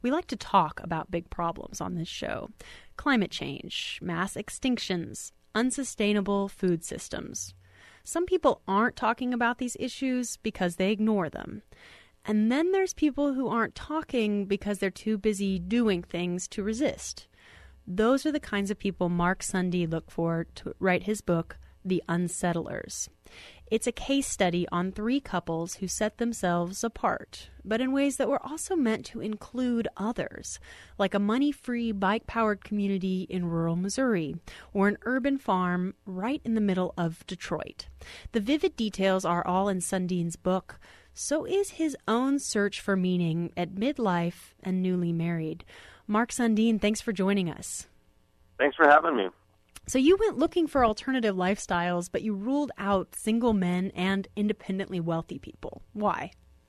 We like to talk about big problems on this show. Climate change, mass extinctions, unsustainable food systems. Some people aren't talking about these issues because they ignore them. And then there's people who aren't talking because they're too busy doing things to resist. Those are the kinds of people Mark Sundin looked for to write his book, The Unsettlers. It's a case study on 3 couples who set themselves apart, but in ways that were also meant to include others, like a money-free, bike-powered community in rural Missouri, or an urban farm right in the middle of Detroit. The vivid details are all in Sundin's book. So is his own search for meaning at midlife and newly married. Mark Sundin, thanks for joining us. Thanks for having me. So you went looking for alternative lifestyles, but you ruled out single men and independently wealthy people. Why?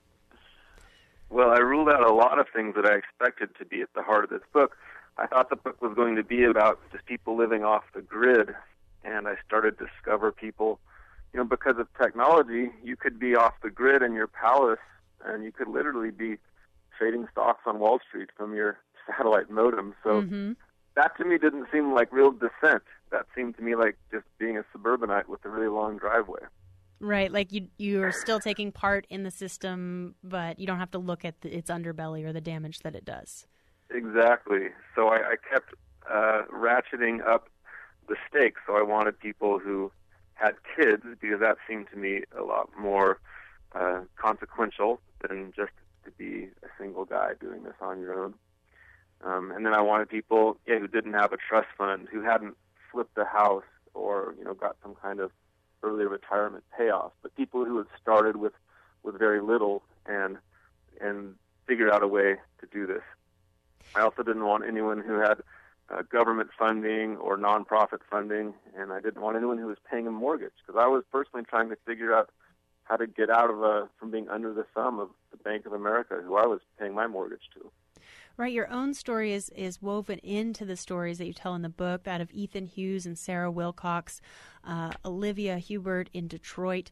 Well, I ruled out a lot of things that I expected to be at the heart of this book. I thought the book was going to be about just people living off the grid, and I started to discover people. Because of technology, you could be off the grid in your palace, and you could literally be trading stocks on Wall Street from your satellite modem. So that to me didn't seem like real dissent. That seemed to me like just being a suburbanite with a really long driveway. Right, like you're still taking part in the system, but you don't have to look at its underbelly or the damage that it does. Exactly. So I kept ratcheting up the stakes. So I wanted people who had kids, because that seemed to me a lot more consequential than just to be a single guy doing this on your own. And then I wanted people who didn't have a trust fund, who hadn't flipped a house or got some kind of early retirement payoff, but people who had started with very little and figured out a way to do this. I also didn't want anyone who had government funding or nonprofit funding, and I didn't want anyone who was paying a mortgage, because I was personally trying to figure out how to get out of from being under the thumb of the Bank of America, who I was paying my mortgage to. Right, your own story is woven into the stories that you tell in the book, that of Ethan Hughes and Sarah Wilcox, Olivia Hubert in Detroit.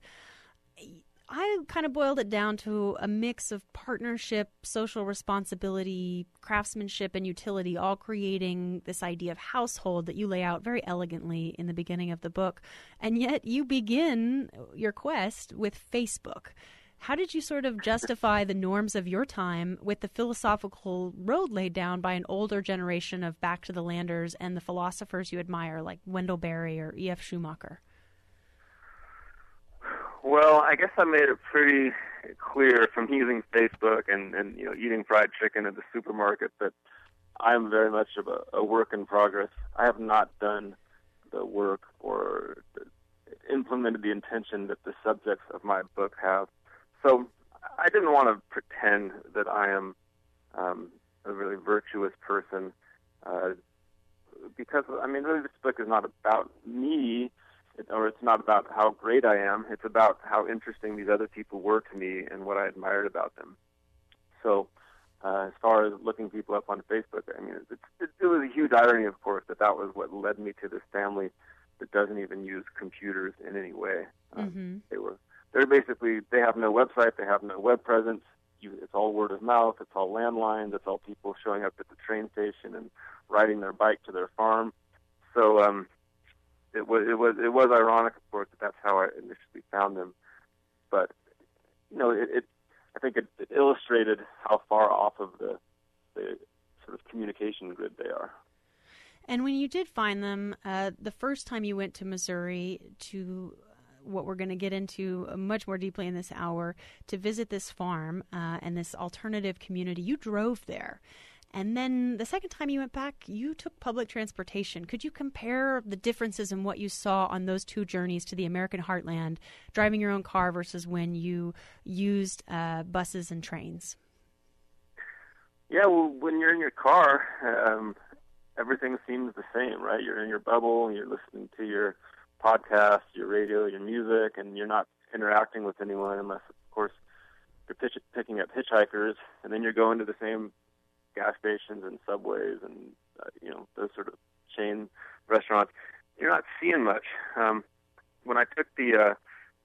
I kind of boiled it down to a mix of partnership, social responsibility, craftsmanship, and utility, all creating this idea of household that you lay out very elegantly in the beginning of the book. And yet you begin your quest with Facebook. How did you sort of justify the norms of your time with the philosophical road laid down by an older generation of Back to the Landers and the philosophers you admire, like Wendell Berry or E.F. Schumacher? Well, I guess I made it pretty clear from using Facebook and eating fried chicken at the supermarket that I'm very much of a work in progress. I have not done the work or implemented the intention that the subjects of my book have. So I didn't want to pretend that I am a really virtuous person because, really this book is not about me, or it's not about how great I am. It's about how interesting these other people were to me and what I admired about them. So as far as looking people up on Facebook, it was a huge irony, of course, that was what led me to this family that doesn't even use computers in any way. They have no website, they have no web presence. It's all word of mouth, it's all landlines, it's all people showing up at the train station and riding their bike to their farm. So it was ironic, of course, that that's how I initially found them. But I think it illustrated how far off of the sort of communication grid they are. And when you did find them, the first time you went to Missouri to what we're going to get into much more deeply in this hour, to visit this farm and this alternative community, you drove there. And then the second time you went back, you took public transportation. Could you compare the differences in what you saw on those 2 journeys to the American heartland, driving your own car versus when you used buses and trains? Yeah, well, when you're in your car, everything seems the same, right? You're in your bubble, you're listening to your podcast, your radio, your music, and you're not interacting with anyone unless, of course, you're picking up hitchhikers, and then you're going to the same gas stations and subways and those sort of chain restaurants. You're not seeing much. When I took the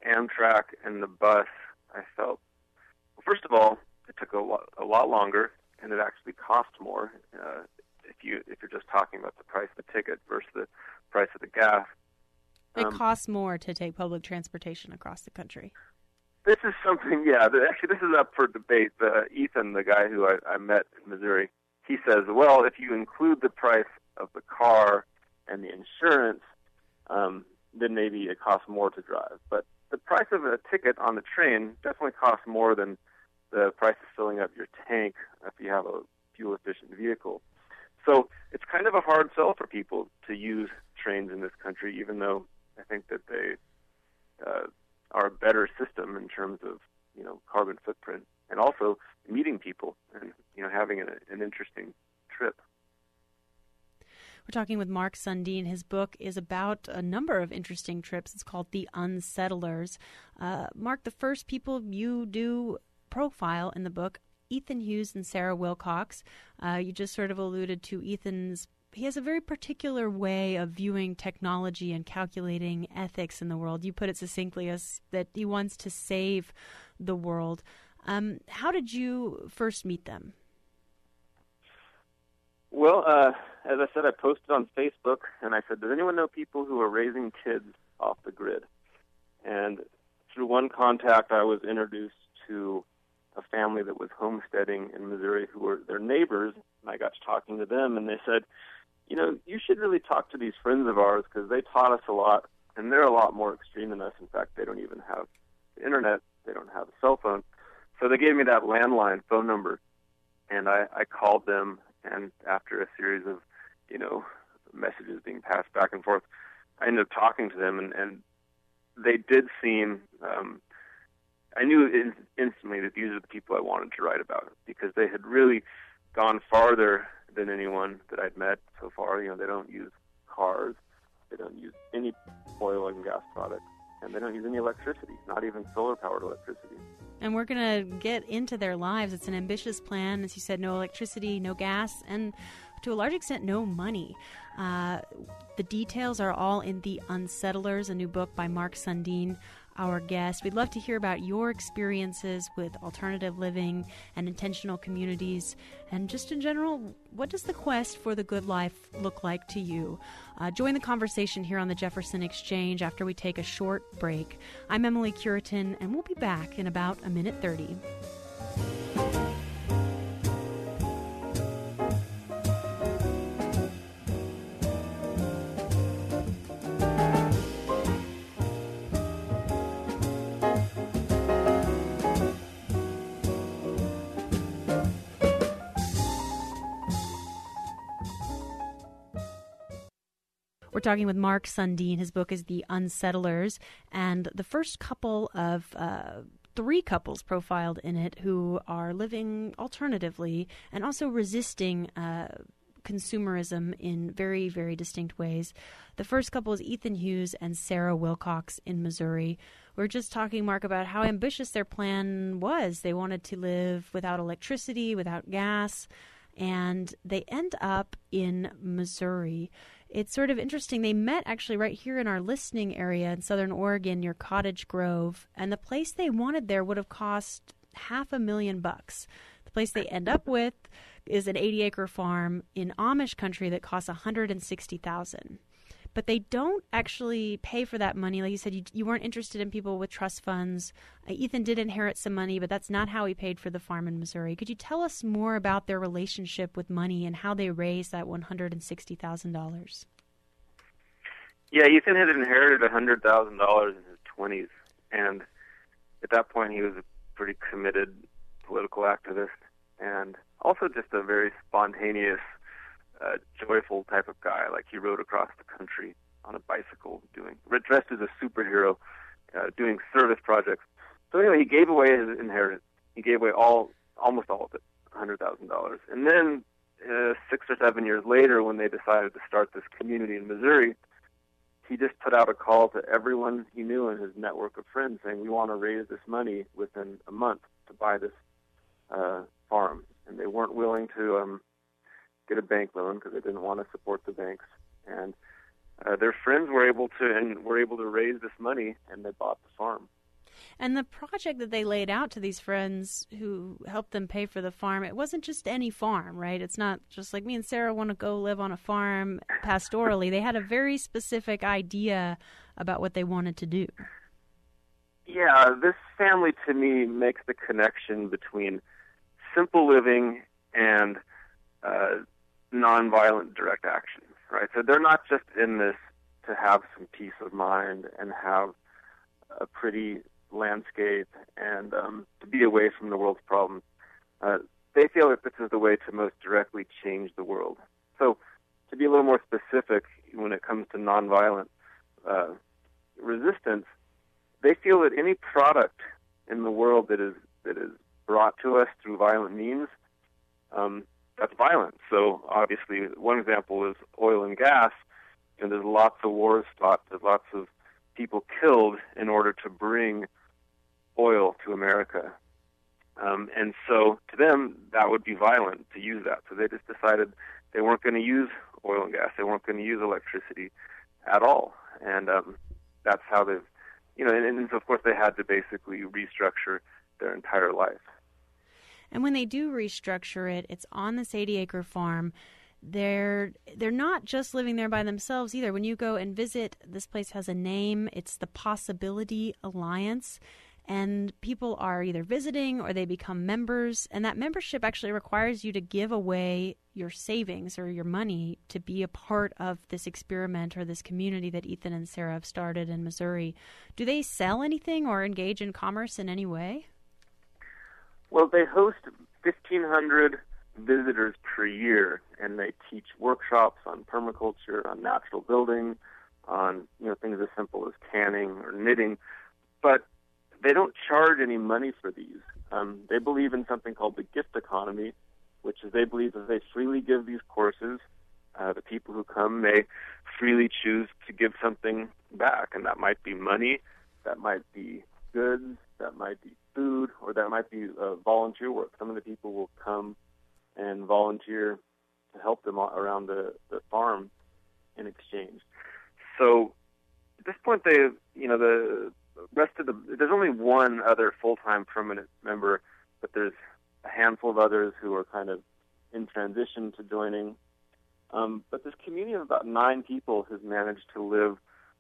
Amtrak and the bus, I felt, well, first of all, it took a lot longer, and it actually costs more if you're just talking about the price of the ticket versus the price of the gas. It costs more to take public transportation across the country. This is something, actually this is up for debate. Ethan, the guy who I met in Missouri, he says, well, if you include the price of the car and the insurance, then maybe it costs more to drive. But the price of a ticket on the train definitely costs more than the price of filling up your tank if you have a fuel-efficient vehicle. So it's kind of a hard sell for people to use trains in this country, even though I think that they are a better system in terms of, carbon footprint and also meeting people and, having an interesting trip. We're talking with Mark Sundin. His book is about a number of interesting trips. It's called The Unsettlers. Mark, the first people you do profile in the book, Ethan Hughes and Sarah Wilcox. You just sort of alluded to he has a very particular way of viewing technology and calculating ethics in the world. You put it succinctly as that he wants to save the world. How did you first meet them? Well, as I said, I posted on Facebook, and I said, does anyone know people who are raising kids off the grid? And through one contact, I was introduced to a family that was homesteading in Missouri who were their neighbors, and I got to talking to them, and they said, you should really talk to these friends of ours because they taught us a lot, and they're a lot more extreme than us. In fact, they don't even have the internet. They don't have a cell phone. So they gave me that landline phone number, and I called them, and after a series of, messages being passed back and forth, I ended up talking to them, and they did seem, I knew instantly that these are the people I wanted to write about because they had really gone farther than anyone that I'd met so far. They don't use cars, they don't use any oil and gas products, and they don't use any electricity, not even solar-powered electricity. And we're going to get into their lives. It's an ambitious plan. As you said, no electricity, no gas, and to a large extent, no money. The details are all in The Unsettlers, a new book by Mark Sundin, our guest. We'd love to hear about your experiences with alternative living and intentional communities. And just in general, what does the quest for the good life look like to you? Join the conversation here on the Jefferson Exchange after we take a short break. I'm Emily Curitin, and we'll be back in about a minute 30. We're talking with Mark Sundin. His book is The Unsettlers, and the first couple of three couples profiled in it who are living alternatively and also resisting consumerism in very, very distinct ways. The first couple is Ethan Hughes and Sarah Wilcox in Missouri. We're just talking, Mark, about how ambitious their plan was. They wanted to live without electricity, without gas, and they end up in Missouri. It's sort of interesting. They met actually right here in our listening area in Southern Oregon near Cottage Grove, and the place they wanted there would have cost $500,000. The place they end up with is an 80-acre farm in Amish country that costs $160,000. But they don't actually pay for that money. Like you said, you weren't interested in people with trust funds. Ethan did inherit some money, but that's not how he paid for the farm in Missouri. Could you tell us more about their relationship with money and how they raised that $160,000? Yeah, Ethan had inherited $100,000 in his 20s, and at that point he was a pretty committed political activist and also just a very spontaneous, joyful type of guy. Like, he rode across the country on a bicycle, dressed as a superhero, doing service projects. So anyway, he gave away his inheritance. He gave away almost all of it, $100,000. And then 6 or 7 years later, when they decided to start this community in Missouri, he just put out a call to everyone he knew in his network of friends saying, we want to raise this money within a month to buy this farm. And they weren't willing to get a bank loan because they didn't want to support the banks. And their friends were able to raise this money, and they bought the farm. And the project that they laid out to these friends who helped them pay for the farm, it wasn't just any farm, right? It's not just like me and Sarah want to go live on a farm pastorally. They had a very specific idea about what they wanted to do. Yeah, this family to me makes the connection between simple living and nonviolent direct action, right? So they're not just in this to have some peace of mind and have a pretty landscape and to be away from the world's problems. They feel that this is the way to most directly change the world. So to be a little more specific, when it comes to nonviolent resistance, they feel that any product in the world that is brought to us through violent means, that's violent. So obviously, one example is oil and gas. And there's lots of wars fought. There's lots of people killed in order to bring oil to America. And so to them, that would be violent to use that. So they just decided they weren't going to use oil and gas. They weren't going to use electricity at all. And that's how they've, and of course they had to basically restructure their entire life. And when they do restructure it, it's on this 80-acre farm. They're not just living there by themselves either. When you go and visit, this place has a name. It's the Possibility Alliance. And people are either visiting or they become members. And that membership actually requires you to give away your savings or your money to be a part of this experiment or this community that Ethan and Sarah have started in Missouri. Do they sell anything or engage in commerce in any way? Well, they host 1,500 visitors per year, and they teach workshops on permaculture, on natural building, on things as simple as canning or knitting. But they don't charge any money for these. They believe in something called the gift economy, which is they believe that they freely give these courses. The people who come may freely choose to give something back, and that might be money, that might be goods, that might be food, or that might be volunteer work. Some of the people will come and volunteer to help them around the farm in exchange. So at this point, the rest of there's only one other full-time permanent member, but there's a handful of others who are kind of in transition to joining. But this community of about 9 people has managed to live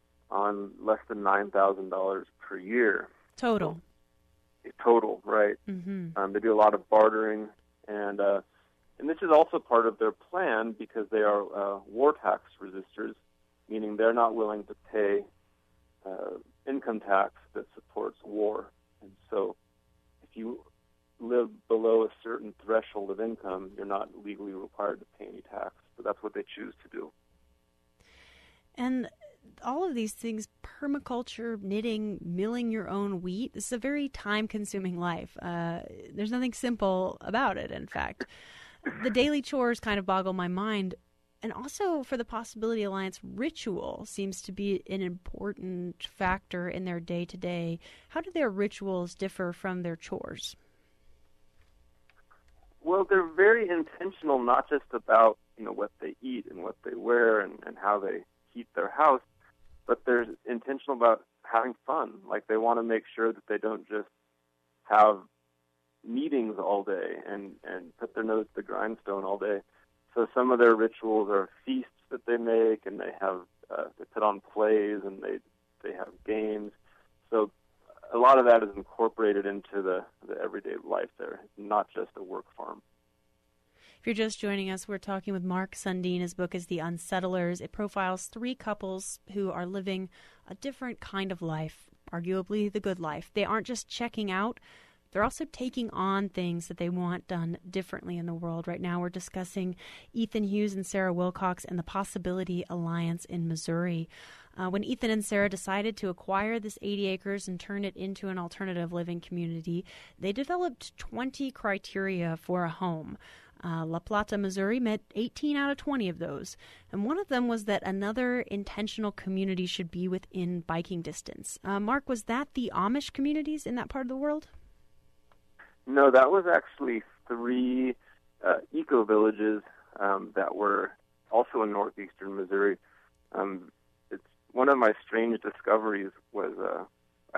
on less than $9,000 per year. Total. Total, right. Mm-hmm. They do a lot of bartering, and this is also part of their plan because they are war tax resistors, meaning they're not willing to pay income tax that supports war. And so if you live below a certain threshold of income, you're not legally required to pay any tax. So that's what they choose to do. And all of these things, permaculture, knitting, milling your own wheat, this is a very time-consuming life. There's nothing simple about it, in fact. The daily chores kind of boggle my mind. And also for the Possibility Alliance, ritual seems to be an important factor in their day-to-day. How do their rituals differ from their chores? Well, they're very intentional, not just about what they eat and what they wear and how they heat their house, but they're intentional about having fun. Like they want to make sure that they don't just have meetings all day and put their nose to the grindstone all day. So some of their rituals are feasts that they make, and they have they put on plays and they have games. So a lot of that is incorporated into the everyday life there, not just a work farm. If you're just joining us, we're talking with Mark Sundin. His book is The Unsettlers. It profiles 3 couples who are living a different kind of life, arguably the good life. They aren't just checking out. They're also taking on things that they want done differently in the world. Right now we're discussing Ethan Hughes and Sarah Wilcox and the Possibility Alliance in Missouri. When Ethan and Sarah decided to acquire this 80 acres and turn it into an alternative living community, they developed 20 criteria for a home. La Plata, Missouri met 18 out of 20 of those. And one of them was that another intentional community should be within biking distance. Mark, was that the Amish communities in that part of the world? No, that was actually 3 eco-villages that were also in northeastern Missouri. It's one of my strange discoveries was I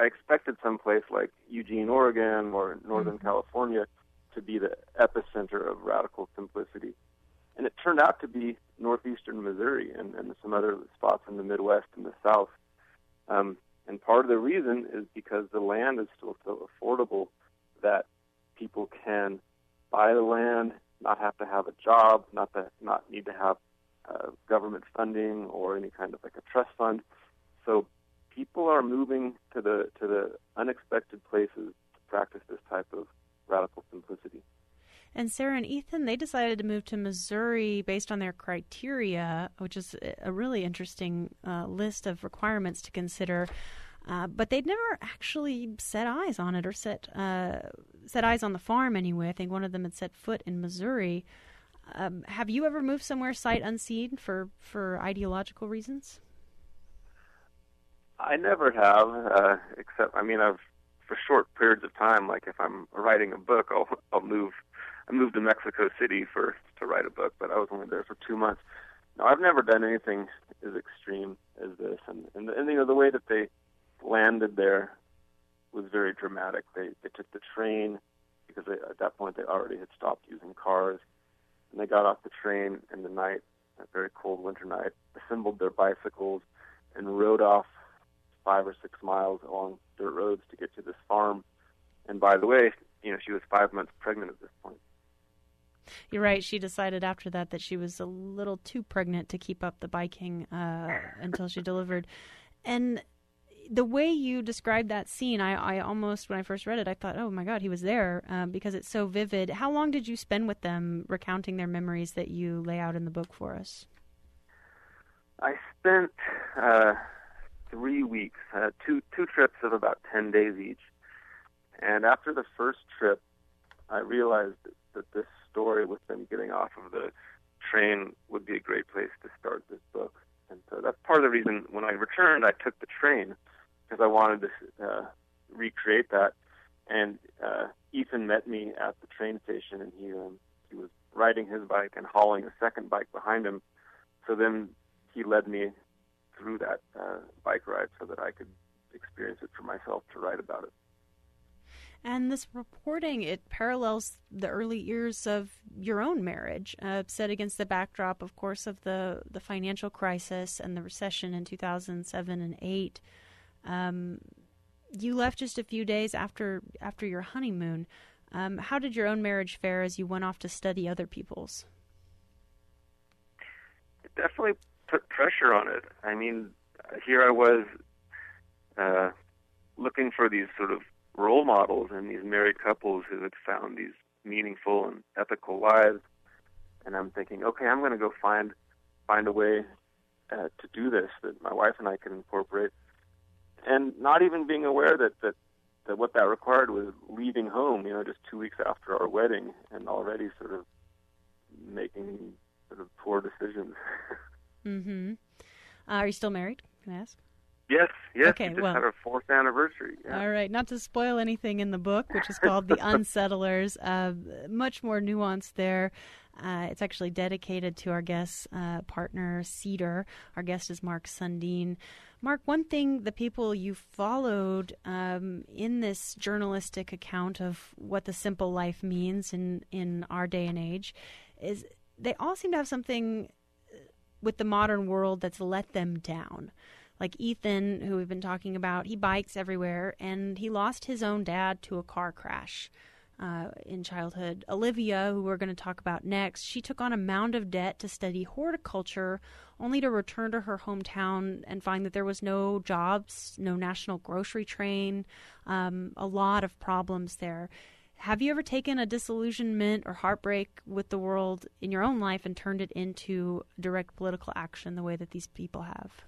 I expected someplace like Eugene, Oregon, or Northern California to be the epicenter of radical simplicity. And it turned out to be northeastern Missouri and some other spots in the Midwest and the South. And part of the reason is because the land is still so affordable that people can buy the land, not have to have a job, not need to have government funding or any kind of like a trust fund. So people are moving to the unexpected places to practice this type of radical simplicity. And Sarah and Ethan, they decided to move to Missouri based on their criteria, which is a really interesting list of requirements to consider. But they'd never actually set eyes on it or set eyes on the farm anyway. I think one of them had set foot in Missouri. Have you ever moved somewhere sight unseen for ideological reasons? I never have, except, I've for short periods of time, like if I'm writing a book, I'll move. I moved to Mexico City to write a book, but I was only there for 2 months. No, I've never done anything as extreme as this, and the way that they landed there was very dramatic. They took the train because at that point they already had stopped using cars, and they got off the train in the night, a very cold winter night, assembled their bicycles, and rode off 5 or 6 miles along dirt roads to get to this farm. And by the way, she was 5 months pregnant at this point. You're right. She decided after that she was a little too pregnant to keep up the biking until she delivered. And the way you described that scene, I almost, when I first read it, I thought, oh my God, he was there because it's so vivid. How long did you spend with them recounting their memories that you lay out in the book for us? I spent 3 weeks, two trips of about 10 days each. And after the first trip, I realized that this story with them getting off of the train would be a great place to start this book. And so that's part of the reason when I returned, I took the train because I wanted to recreate that. And Ethan met me at the train station, and he was riding his bike and hauling a second bike behind him. So then he led me through that bike ride so that I could experience it for myself to write about it. And this reporting, it parallels the early years of your own marriage, set against the backdrop, of course, of the financial crisis and the recession in 2007 and 2008. You left just a few days after your honeymoon. How did your own marriage fare as you went off to study other people's? It definitely put pressure on it. Here I was looking for these sort of role models and these married couples who had found these meaningful and ethical lives, and I'm thinking, okay, I'm going to go find a way to do this that my wife and I can incorporate, and not even being aware that what that required was leaving home, just 2 weeks after our wedding, and already sort of making sort of poor decisions. Mm-hmm. Are you still married? Can I ask? Yes. Okay, we just had our 4th anniversary. Yeah. All right, not to spoil anything in the book, which is called The Unsettlers, much more nuance there. It's actually dedicated to our guest partner, Cedar. Our guest is Mark Sundin. Mark, one thing the people you followed in this journalistic account of what the simple life means in our day and age is they all seem to have something with the modern world that's let them down. Like Ethan, who we've been talking about, he bikes everywhere, and he lost his own dad to a car crash in childhood. Olivia, who we're going to talk about next, she took on a mound of debt to study horticulture, only to return to her hometown and find that there was no jobs, no national grocery train, a lot of problems there. Have you ever taken a disillusionment or heartbreak with the world in your own life and turned it into direct political action the way that these people have?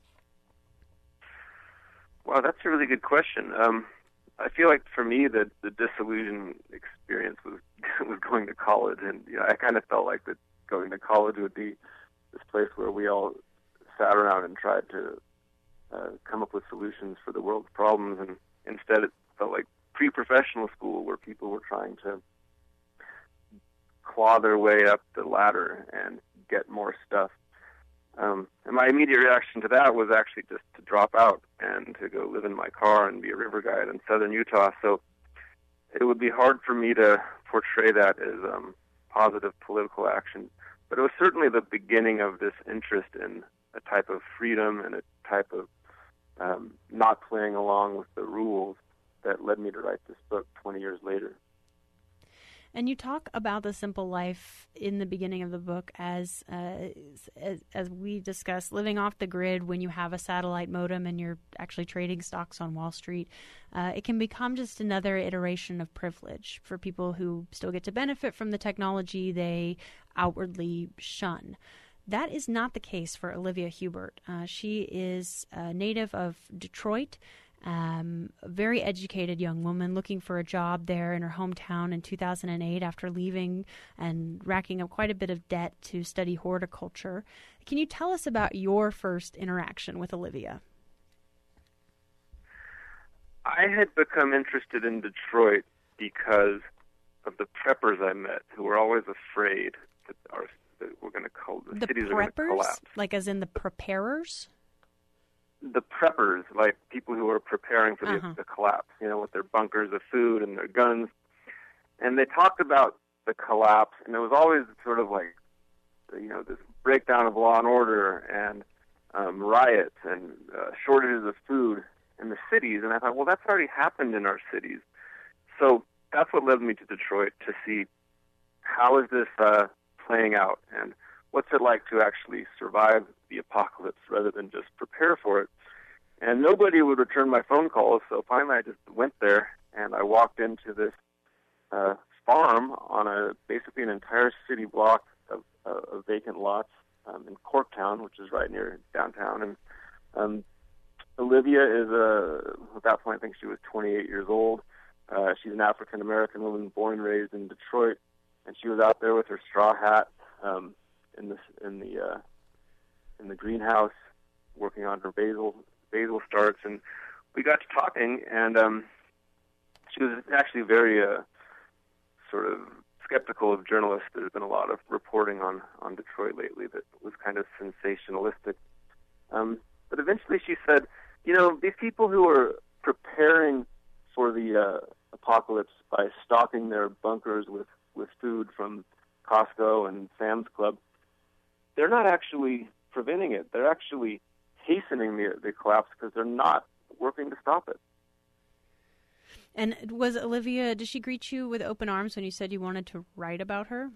Wow, that's a really good question. I feel like for me the disillusion experience was going to college, and I kind of felt like that going to college would be this place where we all sat around and tried to come up with solutions for the world's problems, and instead it felt like pre-professional school where people were trying to claw their way up the ladder and get more stuff. And my immediate reaction to that was actually just to drop out and to go live in my car and be a river guide in southern Utah. So it would be hard for me to portray that as positive political action. But it was certainly the beginning of this interest in a type of freedom and a type of not playing along with the rules that led me to write this book 20 years later. And you talk about the simple life in the beginning of the book as we discussed, living off the grid when you have a satellite modem and you're actually trading stocks on Wall Street. It can become just another iteration of privilege for people who still get to benefit from the technology they outwardly shun. That is not the case for Olivia Hubert. She is a native of Detroit, a very educated young woman looking for a job there in her hometown in 2008 after leaving and racking up quite a bit of debt to study horticulture. Can you tell us about your first interaction with Olivia? I had become interested in Detroit because of the preppers I met who were always afraid that we're going to the cities preppers? Are going to collapse. Like as in the preparers? The preppers, like people who are preparing for the collapse, with their bunkers of food and their guns. And they talked about the collapse, and it was always sort of like, this breakdown of law and order and riots and shortages of food in the cities. And I thought, well, that's already happened in our cities. So that's what led me to Detroit, to see how is this playing out and what's it like to actually survive the apocalypse rather than just prepare for it. And nobody would return my phone calls, so finally I just went there and I walked into this farm on basically an entire city block of vacant lots in Corktown, which is right near downtown. And Olivia is at that point I think she was 28 years old. She's an African American woman born and raised in Detroit, and she was out there with her straw hat in the greenhouse, working on her basil starts, and we got to talking, and she was actually very sort of skeptical of journalists. There's been a lot of reporting on Detroit lately that was kind of sensationalistic. But eventually she said, these people who are preparing for the apocalypse by stocking their bunkers with food from Costco and Sam's Club, they're not actually preventing it. They're actually hastening the collapse because they're not working to stop it. And was Olivia, did she greet you with open arms when you said you wanted to write about her?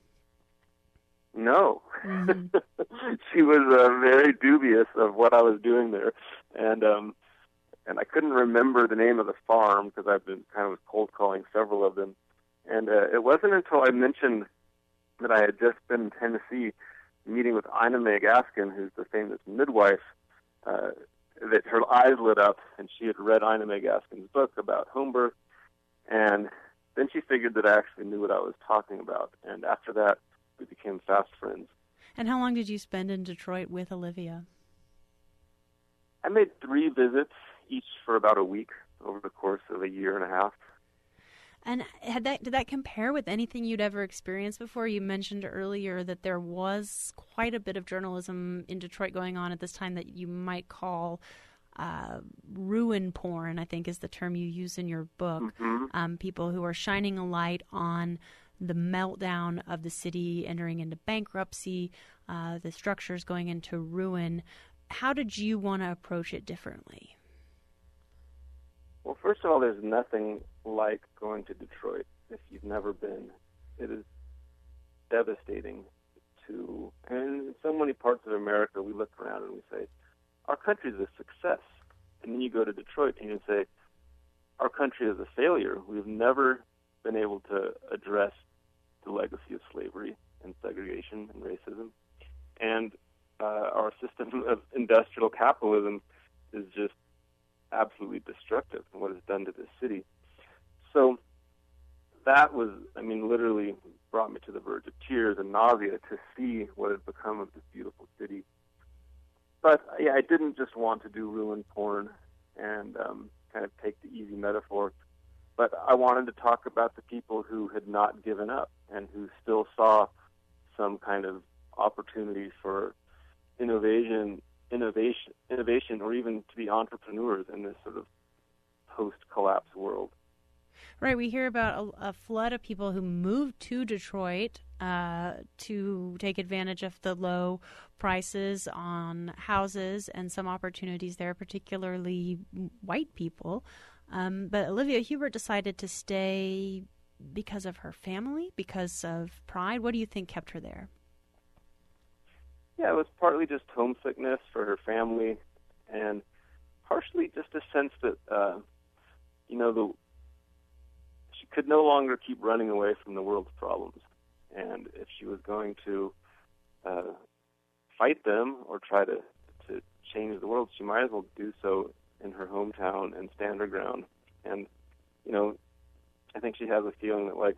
No. Mm-hmm. She was very dubious of what I was doing there. And I couldn't remember the name of the farm because I've been kind of cold calling several of them. And it wasn't until I mentioned that I had just been in Tennessee meeting with Ina May Gaskin, who's the famous midwife, that her eyes lit up, and she had read Ina May Gaskin's book about home birth, and then she figured that I actually knew what I was talking about, and after that, we became fast friends. And how long did you spend in Detroit with Olivia? I made 3 visits, each for about a week, over the course of a year and a half. And did that compare with anything you'd ever experienced before? You mentioned earlier that there was quite a bit of journalism in Detroit going on at this time that you might call ruin porn, I think is the term you use in your book. Mm-hmm. People who are shining a light on the meltdown of the city, entering into bankruptcy, the structures going into ruin. How did you want to approach it differently? Well, first of all, there's nothing like going to Detroit if you've never been. It is devastating and in so many parts of America, we look around and we say, our country is a success. And then you go to Detroit and you say, our country is a failure. We've never been able to address the legacy of slavery and segregation and racism. And our system of industrial capitalism is just absolutely destructive and what it's done to this city. So that was, literally brought me to the verge of tears and nausea to see what had become of this beautiful city. But yeah, I didn't just want to do ruin porn and kind of take the easy metaphor, but I wanted to talk about the people who had not given up and who still saw some kind of opportunity for innovation, or even to be entrepreneurs in this sort of post-collapse world. Right, we hear about a flood of people who moved to Detroit to take advantage of the low prices on houses and some opportunities there, particularly white people. But Olivia Hubert decided to stay because of her family, because of pride. What do you think kept her there? Yeah, it was partly just homesickness for her family, and partially just a sense that, she could no longer keep running away from the world's problems. And if she was going to fight them or try to change the world, she might as well do so in her hometown and stand her ground. And, I think she has a feeling that,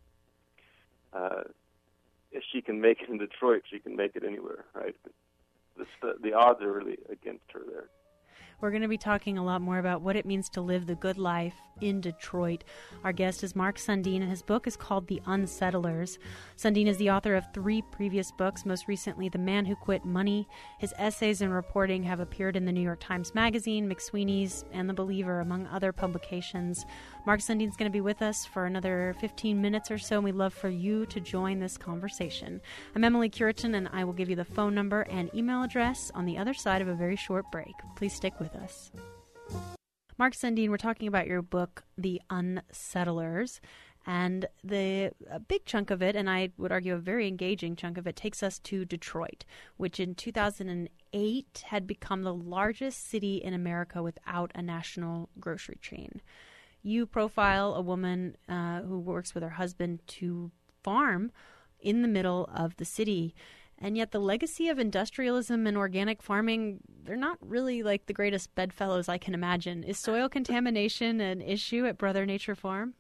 if she can make it in Detroit, she can make it anywhere, right? The odds are really against her there. We're going to be talking a lot more about what it means to live the good life in Detroit. Our guest is Mark Sundin, and his book is called The Unsettlers. Sundin is the author of 3 previous books, most recently The Man Who Quit Money. His essays and reporting have appeared in the New York Times Magazine, McSweeney's, and The Believer, among other publications. Mark Sundin is going to be with us for another 15 minutes or so, and we'd love for you to join this conversation. I'm Emily Curitan, and I will give you the phone number and email address on the other side of a very short break. Please stick with us. Mark Sundin, we're talking about your book, The Unsettlers, and a big chunk of it, and I would argue a very engaging chunk of it, takes us to Detroit, which in 2008 had become the largest city in America without a national grocery chain. You profile a woman who works with her husband to farm in the middle of the city. And yet the legacy of industrialism and organic farming, they're not really like the greatest bedfellows I can imagine. Is soil contamination an issue at Brother Nature Farm?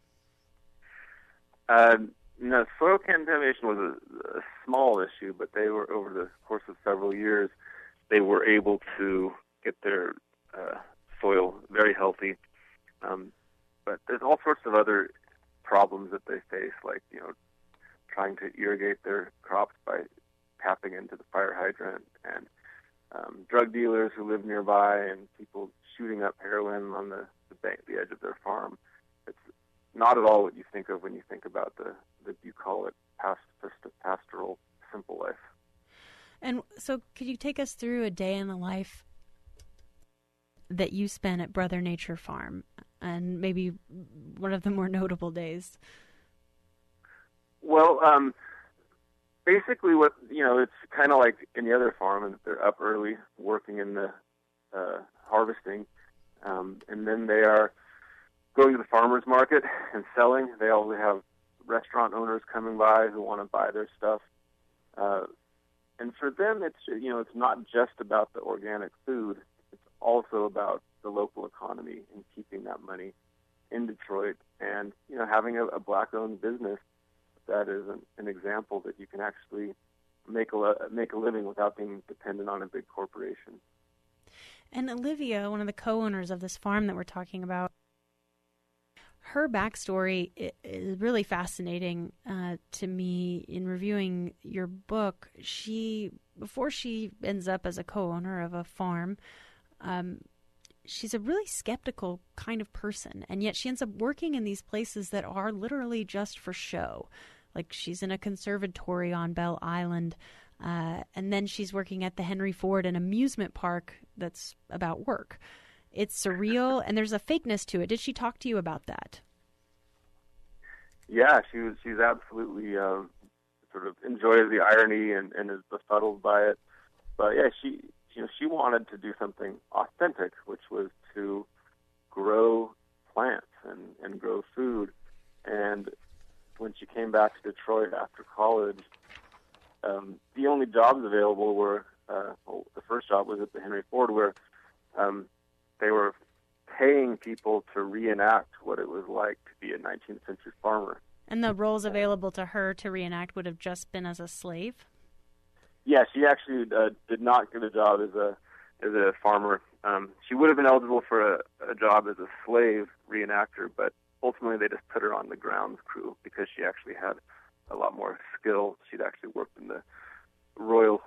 No, soil contamination was a small issue, but they were, over the course of several years, they were able to get their soil very healthy. But there's all sorts of other problems that they face, like, trying to irrigate their crops by tapping into the fire hydrant, and drug dealers who live nearby, and people shooting up heroin on the edge of their farm. It's not at all what you think of when you think about the bucolic, pastoral, simple life. And so could you take us through a day in the life that you spent at Brother Nature Farm, and maybe one of the more notable days? Well, basically, it's kind of like any other farm, and they're up early working in the harvesting, and then they are going to the farmer's market and selling. They also have restaurant owners coming by who want to buy their stuff, and for them, it's not just about the organic food. It's also about the local economy and keeping that money in Detroit, and having a black-owned business that is an example that you can actually make a living without being dependent on a big corporation. And Olivia, one of the co-owners of this farm that we're talking about, her backstory is really fascinating to me in reviewing your book. Before she ends up as a co-owner of a farm, she's a really skeptical kind of person, and yet she ends up working in these places that are literally just for show. Like, she's in a conservatory on Belle Island, and then she's working at the Henry Ford, an amusement park that's about work. It's surreal, and there's a fakeness to it. Did she talk to you about that? Yeah, she's absolutely sort of enjoys the irony and is befuddled by it. But yeah, she wanted to do something authentic, which was to grow plants and grow food. And when she came back to Detroit after college, the only jobs available were, the first job was at the Henry Ford, where they were paying people to reenact what it was like to be a 19th century farmer. And the roles available to her to reenact would have just been as a slave? Yeah, she actually did not get a job as a farmer. She would have been eligible for a job as a slave reenactor, but ultimately they just put her on the grounds crew because she actually had a lot more skill. She'd actually worked in the Royal Horticultural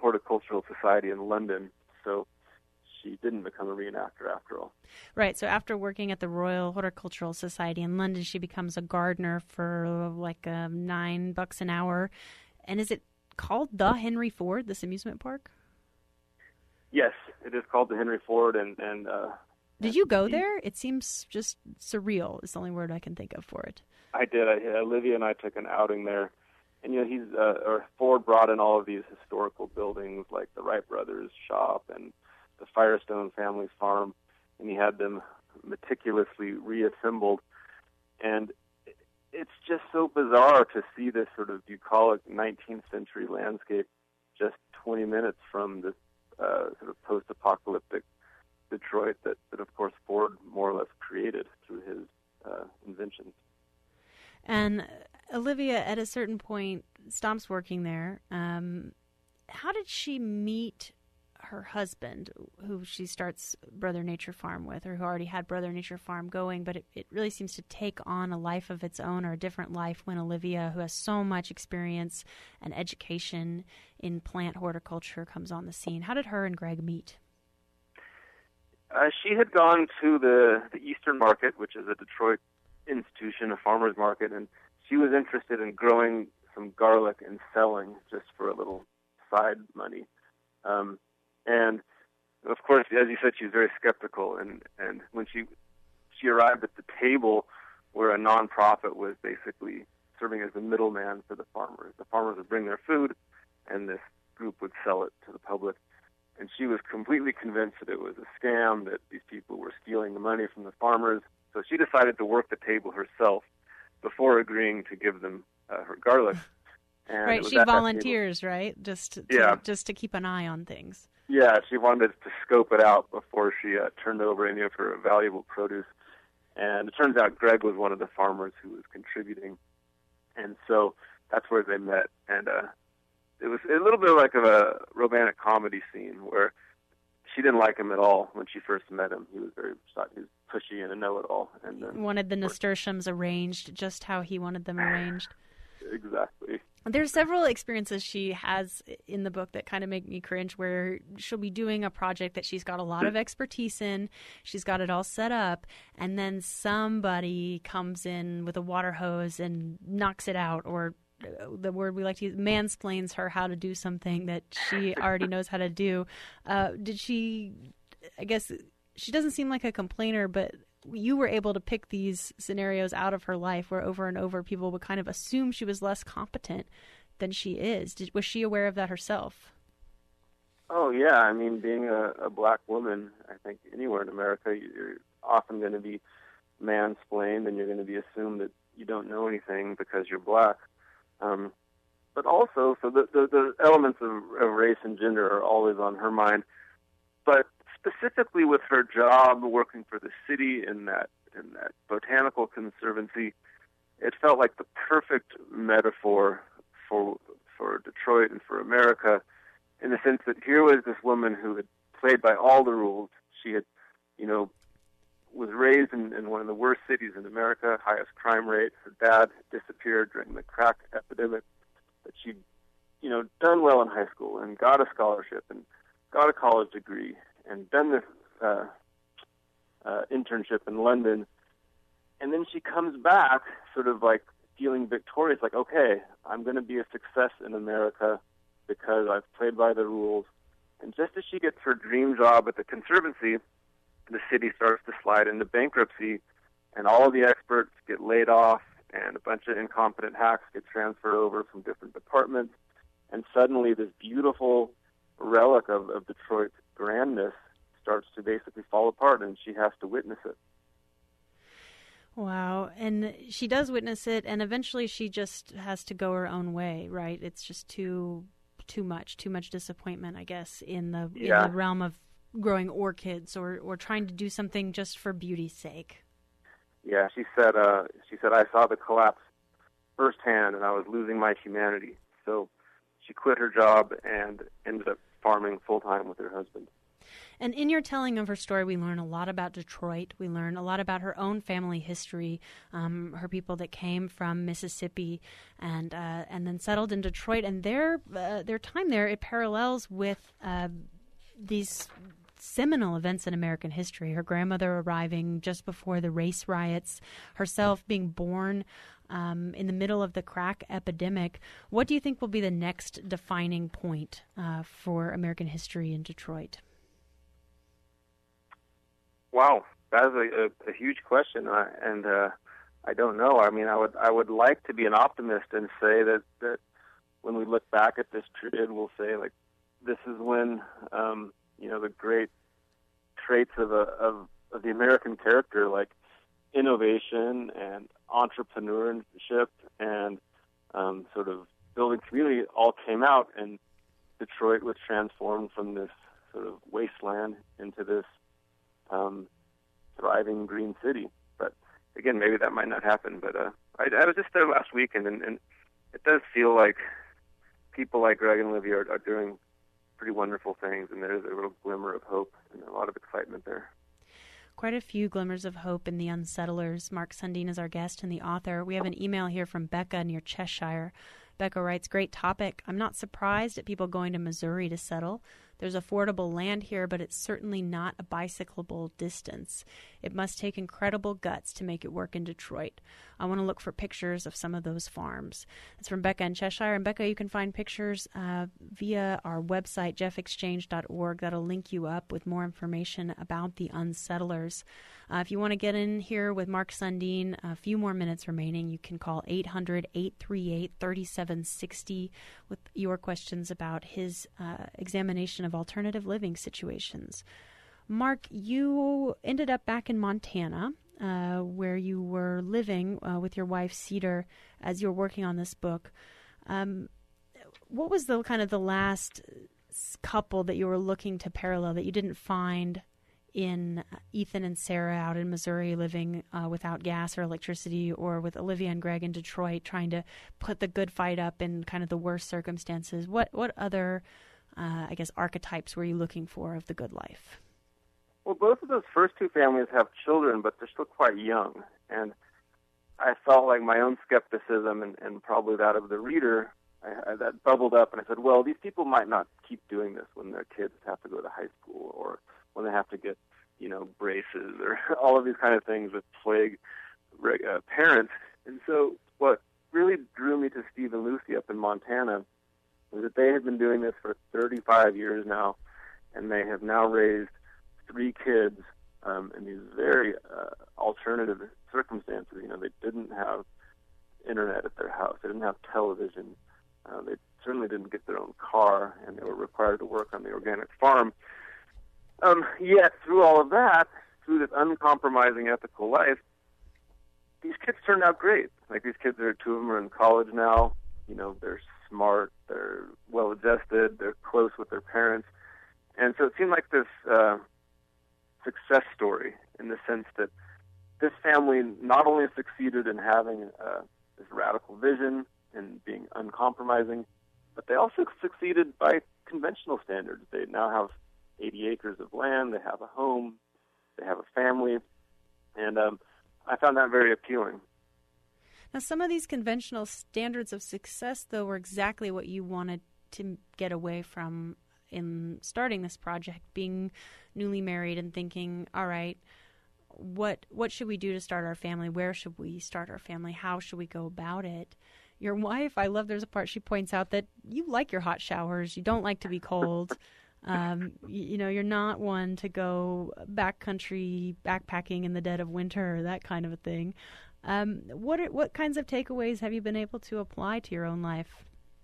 Horticultural Society in London, so she didn't become a reenactor after all. Right, so after working at the Royal Horticultural Society in London, she becomes a gardener for like $9 an hour. And is it called the Henry Ford, this amusement park? Yes, it is called the Henry Ford, and did you go there? It seems just surreal is the only word I can think of for it. I did. Olivia and I took an outing there. And, Ford brought in all of these historical buildings like the Wright Brothers shop and the Firestone family farm, and he had them meticulously reassembled. And it's just so bizarre to see this sort of bucolic 19th century landscape just 20 minutes from this sort of post-apocalyptic Detroit that, of course, Ford more or less created through his inventions. And Olivia, at a certain point, stops working there. How did she meet her husband, who she starts Brother Nature Farm with, or who already had Brother Nature Farm going, but it really seems to take on a life of its own, or a different life, when Olivia, who has so much experience and education in plant horticulture, comes on the scene? How did her and Greg meet? She had gone to the Eastern Market, which is a Detroit institution, a farmer's market, and she was interested in growing some garlic and selling just for a little side money. And of course, as you said, she was very skeptical. And when she arrived at the table where a nonprofit was basically serving as a middleman for the farmers would bring their food, and this group would sell it to the public. And she was completely convinced that it was a scam, that these people were stealing the money from the farmers. So she decided to work the table herself before agreeing to give them her garlic. And right, she volunteers, right? Just to keep an eye on things. Yeah, she wanted to scope it out before she turned over any of her valuable produce. And it turns out Greg was one of the farmers who was contributing. And so that's where they met. And it was a little bit like a romantic comedy scene where she didn't like him at all when she first met him. He was pushy and a know-it-all. And then wanted the nasturtiums arranged just how he wanted them arranged. Exactly. There's several experiences she has in the book that kind of make me cringe, where she'll be doing a project that she's got a lot of expertise in. She's got it all set up, and then somebody comes in with a water hose and knocks it out, or the word we like to use, mansplains her how to do something that she already knows how to do. Did she, I guess, she doesn't seem like a complainer, but you were able to pick these scenarios out of her life where over and over people would kind of assume she was less competent than she is. Was she aware of that herself? Oh, yeah. I mean, being a black woman, I think anywhere in America, you're often going to be mansplained, and you're going to be assumed that you don't know anything because you're black. But also, so the elements of race and gender are always on her mind. But specifically with her job working for the city in that botanical conservancy, it felt like the perfect metaphor for Detroit and for America, in the sense that here was this woman who had played by all the rules. She had, was raised in one of the worst cities in America, highest crime rate. Her dad disappeared during the crack epidemic. But she'd, done well in high school and got a scholarship and got a college degree and done this internship in London. And then she comes back sort of like feeling victorious, like, okay, I'm going to be a success in America because I've played by the rules. And just as she gets her dream job at the conservancy, the city starts to slide into bankruptcy, and all of the experts get laid off, and a bunch of incompetent hacks get transferred over from different departments. And suddenly this beautiful relic of Detroit's grandness starts to basically fall apart, and she has to witness it. Wow. And she does witness it, and eventually she just has to go her own way, right? It's just too much disappointment, I guess, in the realm of growing orchids or trying to do something just for beauty's sake. Yeah, she said I saw the collapse firsthand, and I was losing my humanity. So she quit her job and ended up farming full-time with her husband. And in your telling of her story, we learn a lot about Detroit. We learn a lot about her own family history, her people that came from Mississippi and then settled in Detroit. And their time there, it parallels with these seminal events in American history. Her grandmother arriving just before the race riots, herself being born in the middle of the crack epidemic. What do you think will be the next defining point for American history in Detroit? Wow, that is a huge question, and I don't know. I mean, I would like to be an optimist and say that when we look back at this period, we'll say like this is when the great traits of the American character, like innovation and entrepreneurship and sort of building community, all came out, and Detroit was transformed from this sort of wasteland into this thriving green city. But again, maybe that might not happen. But I was just there last week, and it does feel like people like Greg and Olivia are doing pretty wonderful things, and there's a little glimmer of hope and a lot of excitement there. Quite a few glimmers of hope in The Unsettlers. Mark Sundin is our guest and the author. We have an email here from Becca near Cheshire. Becca writes, great topic. I'm not surprised at people going to Missouri to settle. There's affordable land here, but it's certainly not a bicyclable distance. It must take incredible guts to make it work in Detroit. I want to look for pictures of some of those farms. It's from Becca in Cheshire. And Becca, you can find pictures via our website, jeffexchange.org. That'll link you up with more information about the Unsettlers. If you want to get in here with Mark Sundin, a few more minutes remaining, you can call 800-838-3760 with your questions about his examination of alternative living situations. Mark, you ended up back in Montana, where you were living with your wife, Cedar, as you were working on this book. What was the kind of the last couple that you were looking to parallel that you didn't find in Ethan and Sarah out in Missouri living without gas or electricity, or with Olivia and Greg in Detroit trying to put the good fight up in kind of the worst circumstances? What other, archetypes were you looking for of the good life? Well, both of those first two families have children, but they're still quite young. And I felt like my own skepticism and probably that of the reader, that bubbled up, and I said, well, these people might not keep doing this when their kids have to go to high school, or when they have to get, braces, or all of these kind of things that plague parents. And so what really drew me to Steve and Lucy up in Montana was that they had been doing this for 35 years now, and they have now raised 3 kids in these very alternative circumstances. They didn't have internet at their house. They didn't have television. They certainly didn't get their own car, and they were required to work on the organic farm. Yet, through all of that, through this uncompromising ethical life, these kids turned out great. Like, these kids, 2 of them are in college now. They're smart, they're well-adjusted, they're close with their parents. And so it seemed like this success story, in the sense that this family not only succeeded in having this radical vision and being uncompromising, but they also succeeded by conventional standards. They now have 80 acres of land, they have a home, they have a family, and I found that very appealing. Now, some of these conventional standards of success, though, were exactly what you wanted to get away from in starting this project, being newly married and thinking, all right, what should we do to start our family? Where should we start our family? How should we go about it? Your wife, I love, there's a part she points out that you like your hot showers. You don't like to be cold. You're not one to go backcountry backpacking in the dead of winter or that kind of a thing. What kinds of takeaways have you been able to apply to your own life?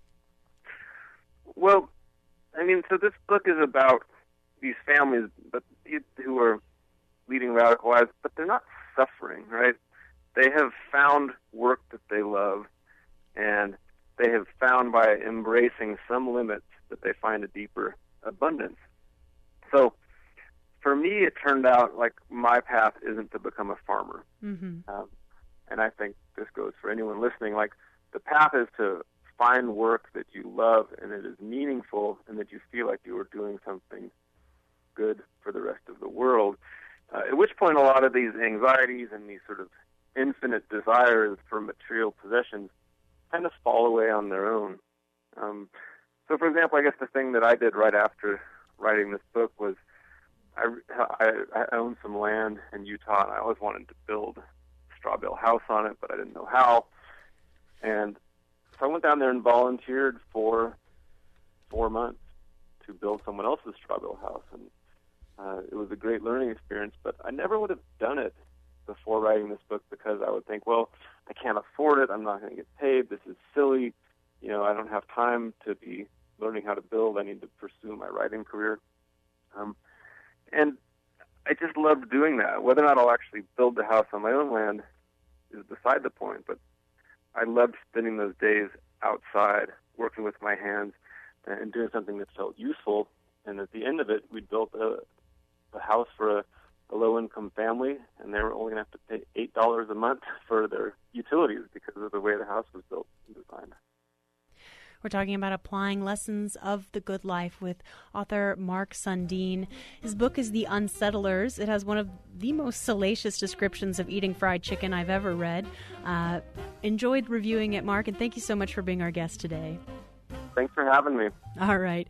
Well, so this book is about these families, but who are leading radical lives, but they're not suffering, right? They have found work that they love, and they have found, by embracing some limits, that they find a deeper abundance. So for me, it turned out like my path isn't to become a farmer. Mm-hmm. And I think this goes for anyone listening. Like, the path is to find work that you love and that is meaningful, and that you feel like you are doing something good point, a lot of these anxieties and these sort of infinite desires for material possessions kind of fall away on their own. So, for example, I guess the thing that I did right after writing this book was I owned some land in Utah, and I always wanted to build a straw bale house on it, but I didn't know how. And so I went down there and volunteered for 4 months to build someone else's straw bale house. And it was a great learning experience, but I never would have done it before writing this book because I would think, well, I can't afford it. I'm not going to get paid. This is silly. You know, I don't have time to be learning how to build. I need to pursue my writing career. And I just loved doing that. Whether or not I'll actually build the house on my own land is beside the point, but I loved spending those days outside, working with my hands and doing something that felt useful. And at the end of it, we built a house for a low-income family, and they were only going to have to pay $8 a month for their utilities because of the way the house was built and designed. We're talking about applying lessons of the good life with author Mark Sundin. His book is The Unsettlers. It has one of the most salacious descriptions of eating fried chicken I've ever read. Enjoyed reviewing it, Mark, and thank you so much for being our guest today. Thanks for having me. All right.